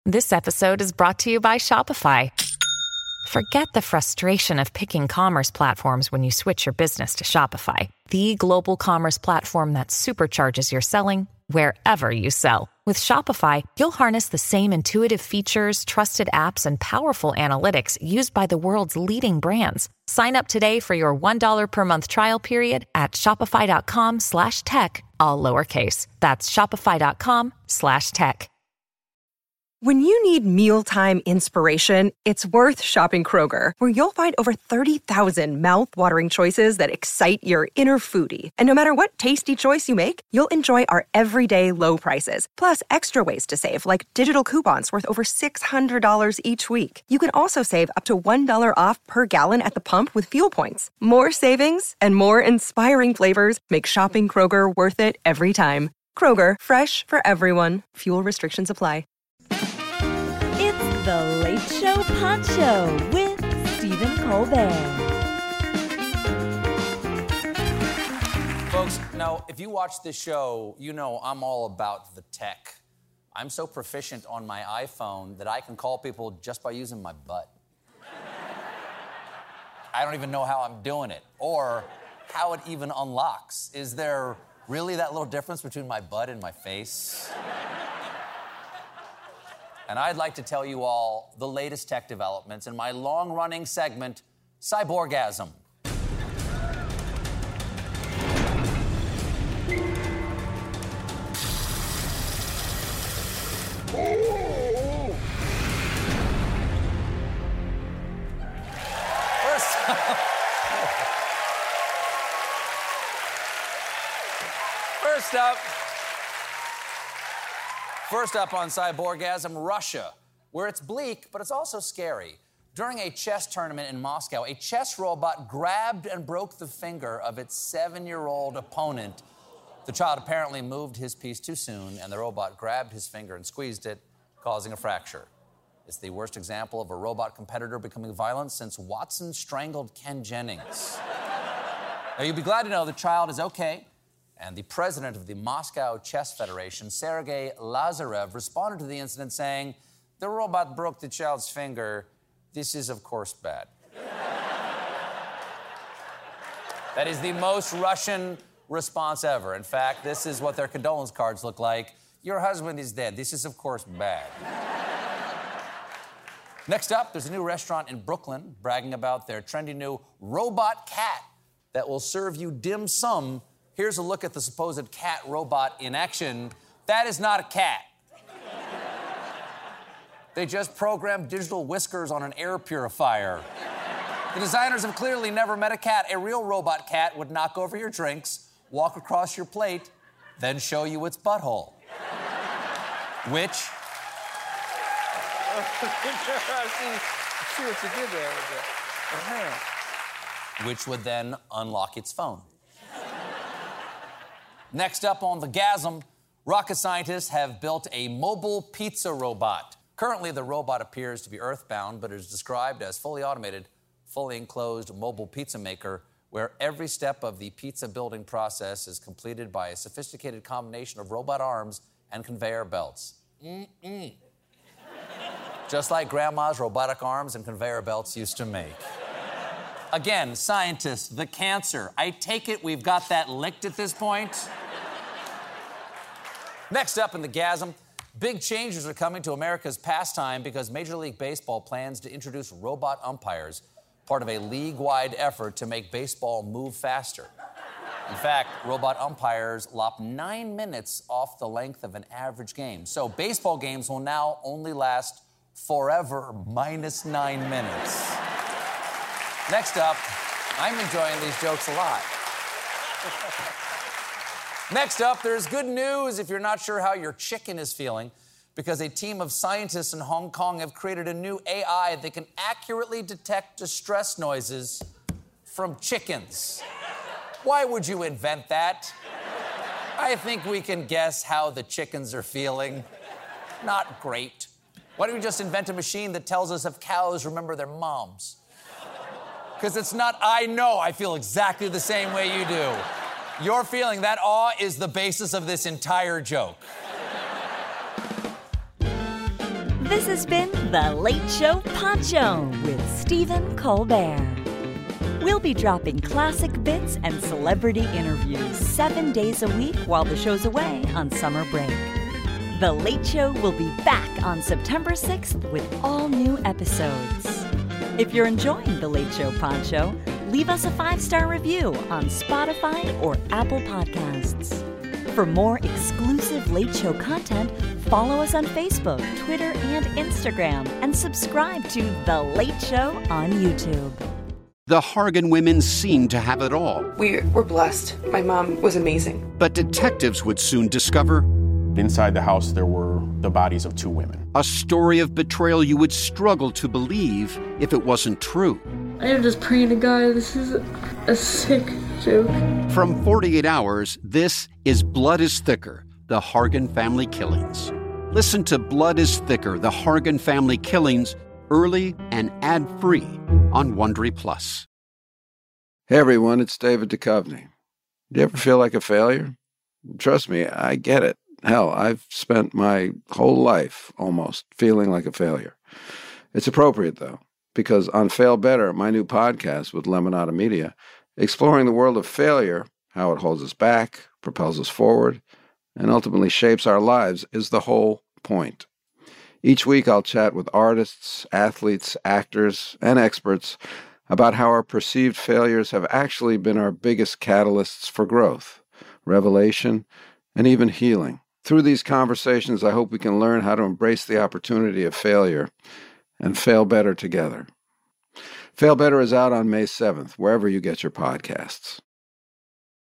This episode is brought to you by Shopify. Forget the frustration of picking commerce platforms when you switch your business to Shopify, the global commerce platform that supercharges your selling wherever you sell. With Shopify, you'll harness the same intuitive features, trusted apps, and powerful analytics used by the world's leading brands. Sign up today for your $1 per month trial period at shopify.com/tech, all lowercase. That's shopify.com/tech. When you need mealtime inspiration, it's worth shopping Kroger, where you'll find over 30,000 mouth-watering choices that excite your inner foodie. And no matter what tasty choice you make, you'll enjoy our everyday low prices, plus extra ways to save, like digital coupons worth over $600 each week. You can also save up to $1 off per gallon at the pump with fuel points. More savings and more inspiring flavors make shopping Kroger worth it every time. Kroger, fresh for everyone. Fuel restrictions apply. The Late Show Poncho with Stephen Colbert. Folks, now, if you watch this show, you know I'm all about the tech. I'm so proficient on my iPhone that I can call people just by using my butt. I don't even know how I'm doing it or how it even unlocks. Is there really that little difference between my butt and my face? And I'd like to tell you all the latest tech developments in my long-running segment, Cyborgasm. First up on Cyborgasm, Russia, where it's bleak, but it's also scary. During a chess tournament in Moscow, a chess robot grabbed and broke the finger of its 7-year-old opponent. The child apparently moved his piece too soon, and the robot grabbed his finger and squeezed it, causing a fracture. It's the worst example of a robot competitor becoming violent since Watson strangled Ken Jennings. Now, you'll be glad to know the child is okay. And the president of the Moscow Chess Federation, Sergei Lazarev, responded to the incident saying, "The robot broke the child's finger. This is, of course, bad." That is the most Russian response ever. In fact, this is what their condolence cards look like. "Your husband is dead. This is, of course, bad." Next up, there's a new restaurant in Brooklyn bragging about their trendy new robot cat that will serve you dim sum. Here's a look at the supposed cat robot in action. That is not a cat. They just programmed digital whiskers on an air purifier. The designers have clearly never met a cat. A real robot cat would knock over your drinks, walk across your plate, then show you its butthole. Which... see what you did there with that. Which would then unlock its phone. Next up on the Gasm, rocket scientists have built a mobile pizza robot. Currently, the robot appears to be earthbound, but is described as fully automated, fully enclosed mobile pizza maker, where every step of the pizza building process is completed by a sophisticated combination of robot arms and conveyor belts. Just like Grandma's robotic arms and conveyor belts used to make. Again, scientists, the cancer. I take it we've got that licked at this point. Next up in the Gasm, big changes are coming to America's pastime because Major League Baseball plans to introduce robot umpires, part of a league-wide effort to make baseball move faster. In fact, robot umpires lop 9 minutes off the length of an average game. So baseball games will now only last forever minus 9 minutes. Next up, I'm enjoying these jokes a lot. Next up, there's good news if you're not sure how your chicken is feeling, because a team of scientists in Hong Kong have created a new AI that can accurately detect distress noises from chickens. Why would you invent that? I think we can guess how the chickens are feeling. Not great. Why don't we just invent a machine that tells us if cows remember their moms? Because it's not, I know I feel exactly the same way you do. Your feeling, that awe is the basis of this entire joke. This has been The Late Show Poncho with Stephen Colbert. We'll be dropping classic bits and celebrity interviews 7 days a week while the show's away on summer break. The Late Show will be back on September 6th with all new episodes. If you're enjoying The Late Show Poncho, leave us a 5-star review on Spotify or Apple Podcasts. For more exclusive Late Show content, follow us on Facebook, Twitter, and Instagram, and subscribe to The Late Show on YouTube. The Hargan women seemed to have it all. We were blessed. My mom was amazing. But detectives would soon discover inside the house there were the bodies of 2 women. A story of betrayal you would struggle to believe if it wasn't true. I am just praying to God, this is a sick joke. From 48 Hours, this is Blood is Thicker, The Hargan Family Killings. Listen to Blood is Thicker, The Hargan Family Killings, early and ad-free on Wondery Plus. Hey everyone, it's David Duchovny. Do you ever feel like a failure? Trust me, I get it. Hell, I've spent my whole life almost feeling like a failure. It's appropriate, though, because on Fail Better, my new podcast with Lemonada Media, exploring the world of failure, how it holds us back, propels us forward, and ultimately shapes our lives, is the whole point. Each week, I'll chat with artists, athletes, actors, and experts about how our perceived failures have actually been our biggest catalysts for growth, revelation, and even healing. Through these conversations, I hope we can learn how to embrace the opportunity of failure and fail better together. Fail Better is out on May 7th, wherever you get your podcasts.